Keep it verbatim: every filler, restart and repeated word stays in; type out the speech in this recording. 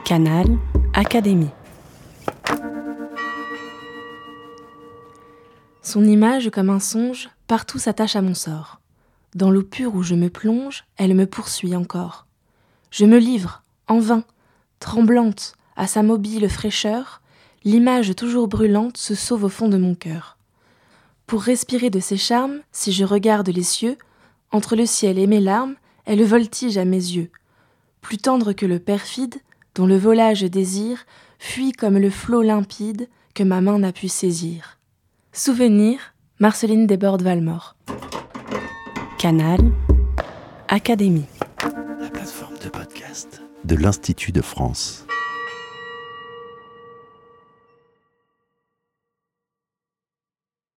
Canal Académie. Son image comme un songe, partout s'attache à mon sort. Dans l'eau pure où je me plonge, elle me poursuit encore. Je me livre, en vain, tremblante, à sa mobile fraîcheur, l'image toujours brûlante se sauve au fond de mon cœur. Pour respirer de ses charmes, si je regarde les cieux, entre le ciel et mes larmes, elle voltige à mes yeux. Plus tendre que le perfide, dont le volage désir, fuit comme le flot limpide que ma main n'a pu saisir. Souvenir, Marceline Desbordes-Valmore. Canal Académie. La plateforme de podcast de l'Institut de France.